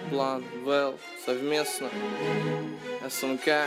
План, Вэл, совместно, СНК.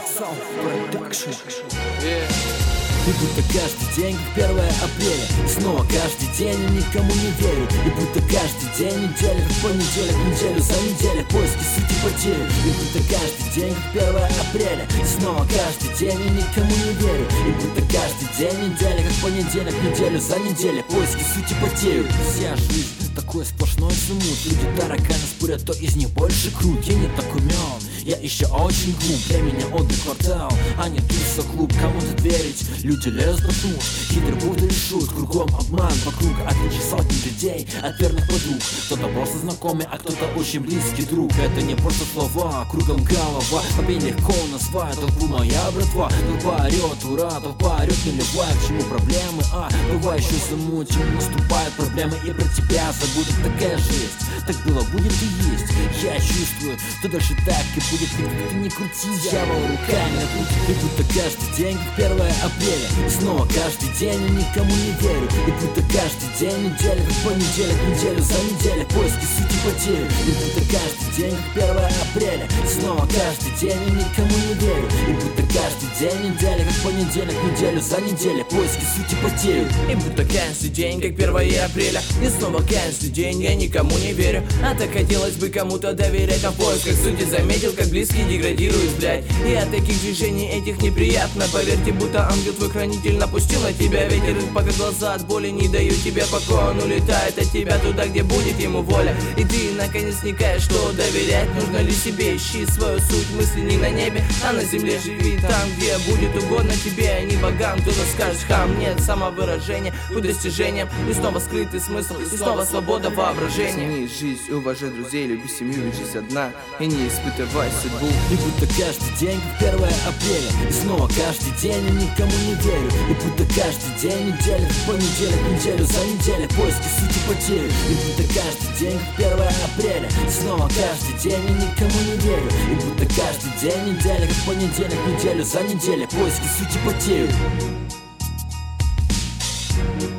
И будто каждый день, как 1 апреля. Снова каждый день, я никому не верю. И будто каждый день, неделя, как понедельник, неделю за неделю, поиски сути потери. И будто каждый день, как 1 апреля. Снова каждый день, я никому не верю. И будто каждый день, неделя, как понедельник, неделю за неделю, поиски сути потери. Вся жизнь такой сплошной замут. Люди тараканы спорят, кто из них больше крут. Я не так умен, я еще очень глуп. Для меня отдых квартал, а не туса-клуб. Кому-то верить, люди лезут под нож. Хитрый будто решут, кругом обман. Вокруг отличие сотни людей от верных подруг. Кто-то просто знакомый, а кто-то очень близкий друг. Это не просто слова, кругом голова. Побей легко назвать толпу моя братва. Толпа орет, ура, толпа орет, не любая. К чему проблемы, бывает еще замучим. Наступают проблемы и про тебя забудут. Такая жесть, так было, будет и есть. Я чувствую, что дальше так и будет. Как ты не крути, дьявол руками накрутит. И будто каждый день, как 1 апреля. Снова каждый день, я никому не верю. И будто каждый день, неделя, как понедельник, неделю за неделю, поиски сути потери. И будто каждый день, как 1 апреля. Снова каждый день, я никому не верю. И будто каждый день, неделя, как понедельник, неделю за неделю, поиски сути потери. И будто каждый день, как 1 апреля. И снова каждый день, я никому не верю. А так хотелось бы кому-то доверять. А в поисках сути заметил, как близкий деградирует, блядь. И от таких движений этих неприятно. Поверьте, будто ангел твой хранитель напустил на тебя ветер. Пока глаза от боли не дают тебе покоя. Он улетает от тебя туда, где будет ему воля. И ты наконец вникаешь, что доверять нужно ли себе. Ищи свою суть, мысли не на небе, а на земле. Живи там, где будет угодно тебе, а не богам. Кто-то скажет хам, нет самовыражения, путь достижением. И снова скрытый смысл, и снова свобода воображения. Цени жизнь, уважай друзей, люби семью, ведь жизнь одна. И не испытывай судьбу. И будто каждый день, как 1 апреля. И снова каждый день, я никому не верю. И будто каждый день, неделя, как понедельник, неделю за неделю, поиски сути потери. И будто каждый день, как 1 апреля. И снова каждый день, я никому не верю. И будто каждый день, неделя, как понедельник, неделю за неделю, поиски сути потери.